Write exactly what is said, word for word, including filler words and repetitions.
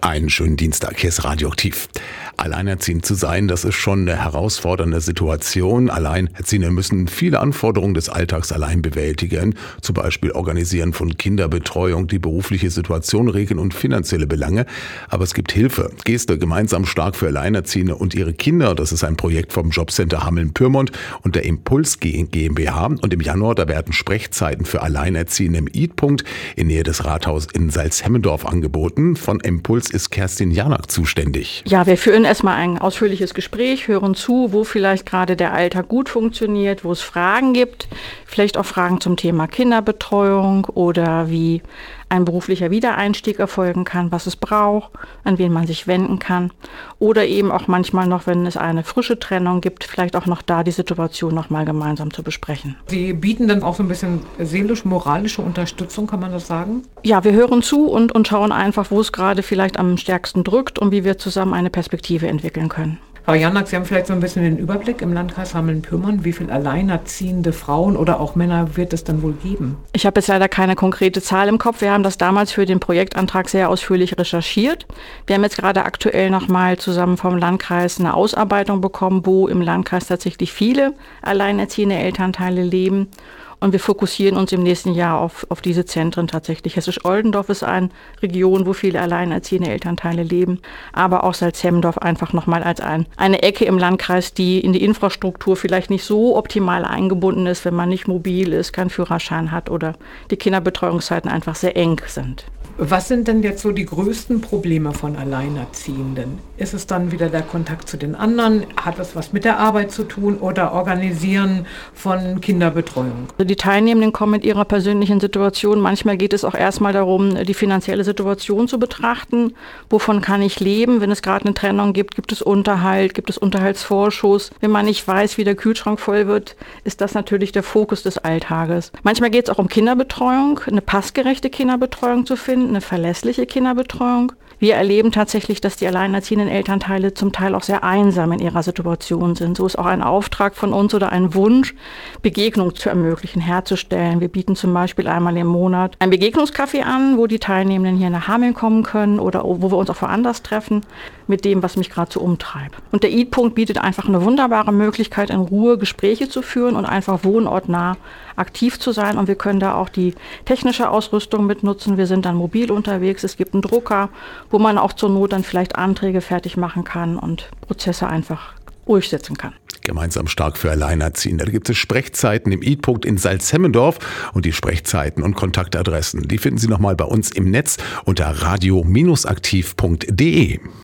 Einen schönen Dienstag, hier ist Radioaktiv. Alleinerziehend zu sein, das ist schon eine herausfordernde Situation. Alleinerziehende müssen viele Anforderungen des Alltags allein bewältigen. Zum Beispiel Organisieren von Kinderbetreuung, die berufliche Situation regeln und finanzielle Belange. Aber es gibt Hilfe. Geste gemeinsam stark für Alleinerziehende und ihre Kinder. Das ist ein Projekt vom Jobcenter Hameln-Pyrmont und der Impuls GmbH. Und im Januar, da werden Sprechzeiten für Alleinerziehende im Eatpunkt in Nähe des Rathauses in Salzhemmendorf angeboten. Von Impuls ist Kerstin Janak zuständig. Ja, wir führen erstmal ein ausführliches Gespräch, hören zu, wo vielleicht gerade der Alltag gut funktioniert, wo es Fragen gibt, vielleicht auch Fragen zum Thema Kinderbetreuung oder wie ein beruflicher Wiedereinstieg erfolgen kann, was es braucht, an wen man sich wenden kann. Oder eben auch manchmal noch, wenn es eine frische Trennung gibt, vielleicht auch noch da die Situation noch mal gemeinsam zu besprechen. Sie bieten dann auch so ein bisschen seelisch-moralische Unterstützung, kann man das sagen? Ja, wir hören zu und, und schauen einfach, wo es gerade vielleicht am stärksten drückt und wie wir zusammen eine Perspektive entwickeln können. Frau Janak, Sie haben vielleicht so ein bisschen den Überblick im Landkreis Hameln-Pyrmont. Wie viele alleinerziehende Frauen oder auch Männer wird es dann wohl geben? Ich habe jetzt leider keine konkrete Zahl im Kopf. Wir haben das damals für den Projektantrag sehr ausführlich recherchiert. Wir haben jetzt gerade aktuell nochmal zusammen vom Landkreis eine Ausarbeitung bekommen, wo im Landkreis tatsächlich viele alleinerziehende Elternteile leben. Und wir fokussieren uns im nächsten Jahr auf, auf diese Zentren tatsächlich. Hessisch-Oldendorf ist eine Region, wo viele alleinerziehende Elternteile leben, aber auch Salzhemmendorf einfach nochmal als ein, eine Ecke im Landkreis, die in die Infrastruktur vielleicht nicht so optimal eingebunden ist, wenn man nicht mobil ist, keinen Führerschein hat oder die Kinderbetreuungszeiten einfach sehr eng sind. Was sind denn jetzt so die größten Probleme von Alleinerziehenden? Ist es dann wieder der Kontakt zu den anderen? Hat das was mit der Arbeit zu tun oder Organisieren von Kinderbetreuung? Die Teilnehmenden kommen mit ihrer persönlichen Situation. Manchmal geht es auch erstmal darum, die finanzielle Situation zu betrachten. Wovon kann ich leben? Wenn es gerade eine Trennung gibt, gibt es Unterhalt, gibt es Unterhaltsvorschuss. Wenn man nicht weiß, wie der Kühlschrank voll wird, ist das natürlich der Fokus des Alltages. Manchmal geht es auch um Kinderbetreuung, eine passgerechte Kinderbetreuung zu finden, eine verlässliche Kinderbetreuung. Wir erleben tatsächlich, dass die alleinerziehenden Elternteile zum Teil auch sehr einsam in ihrer Situation sind. So ist auch ein Auftrag von uns oder ein Wunsch, Begegnung zu ermöglichen, herzustellen. Wir bieten zum Beispiel einmal im Monat ein Begegnungscafé an, wo die Teilnehmenden hier nach Hameln kommen können oder wo wir uns auch woanders treffen mit dem, was mich gerade so umtreibt. Und der Eatpunkt bietet einfach eine wunderbare Möglichkeit, in Ruhe Gespräche zu führen und einfach wohnortnah aktiv zu sein. Und wir können da auch die technische Ausrüstung mitnutzen. Wir sind dann mobil unterwegs. Es gibt einen Drucker, wo man auch zur Not dann vielleicht Anträge fertig machen kann und Prozesse einfach durchsetzen kann. Gemeinsam stark für Alleinerziehende. Da gibt es Sprechzeiten im Eatpunkt in Salzhemmendorf und die Sprechzeiten und Kontaktadressen, die finden Sie nochmal bei uns im Netz unter radio aktiv punkt de.